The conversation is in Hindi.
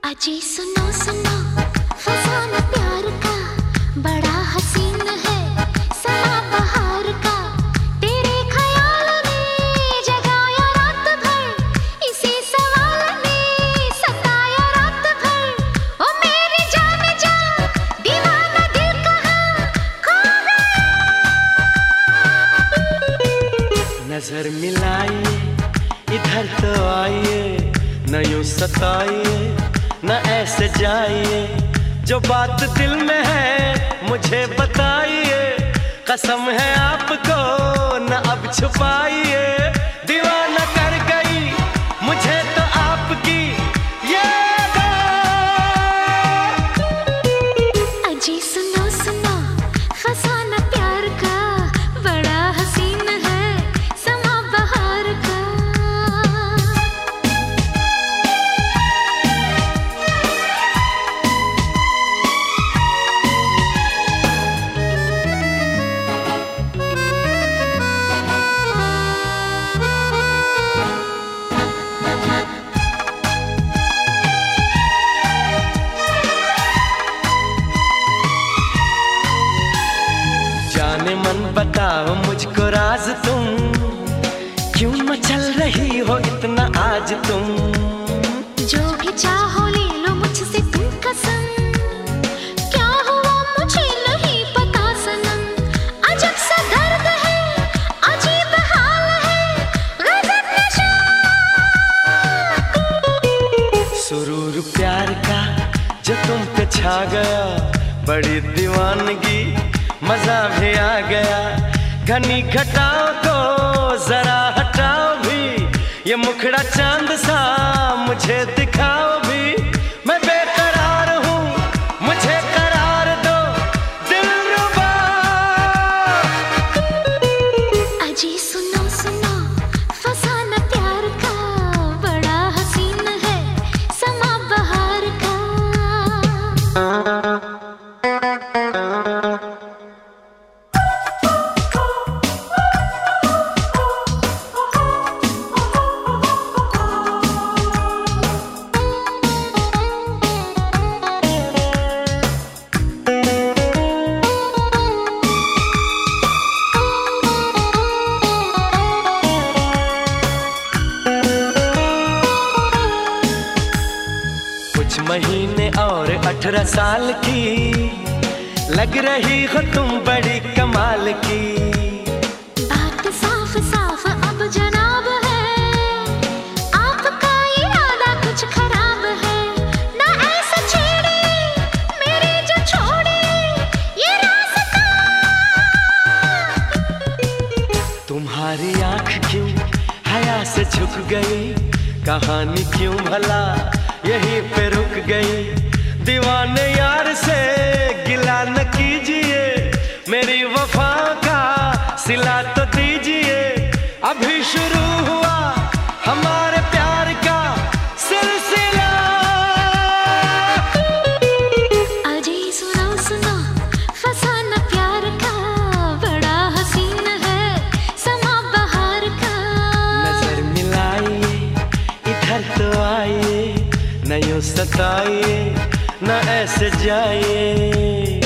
अजी सुनो सुनो फसाना प्यार का बड़ा हसीन है समा बहार का। तेरे ख्याल ने जगाया रात भर, इसी सवाल ने सताया रात भर। ओ मेरी जान जा दीवाना दिल कहाँ खो गया। नजर मिलाइए इधर तो आइए, न यूं सताइए न ऐसे जाइए। जो बात दिल में है मुझे बताइए, कसम है आपको न अब छुपाइए। दीवाना कर गई मुझे तो आपकी याद। अजी सुनो सुनो फसाना प्यार का बड़ा हसीन है समा बहार का। जाने मन बताओ मुझको राज तुम, क्यों मचल रही हो इतना आज तुम। जो भी चाहो ले लो मुझसे तुम कसम, क्या हुआ मुझे नहीं पता सनम। अजब सा दर्द है अजीब हाल है गजब नशा। सुरूर प्यार का जो तुम पे छा गया, बड़ी दीवानगी मजा भी आ गया। घनी घटाओ को जरा हटाओ भी, ये मुखड़ा चांद सा मुझे दिखाओ भी। मैं बेकरार हूँ मुझे करार दो दिलरुबा। अजी सुनो सुनो फसाना प्यार का बड़ा हसीन है समा बहार का। कुछ महीने और 18 साल की लग रही हो तुम बड़ी कमाल की। बात साफ साफ अब जनाब है, आपका इरादा कुछ खराब है। ना ऐसा छेड़े मेरे जो छोड़े ये रास्ता। तुम्हारी आंख क्यों हया से झुक गई, कहानी क्यों भला यहीं पे रुक गई। दीवाने यार से गिला न कीजिए, मेरी वफा का सिला तो दीजिए। अभी शुरू हुआ हमारे प्यार का सिलसिला। अजी सुनो सुनो फसाना प्यार का बड़ा हसीन है समा बहार का। नजर मिलाइए इधर तो आइए, न यूं सताइए न ऐसे जाइए।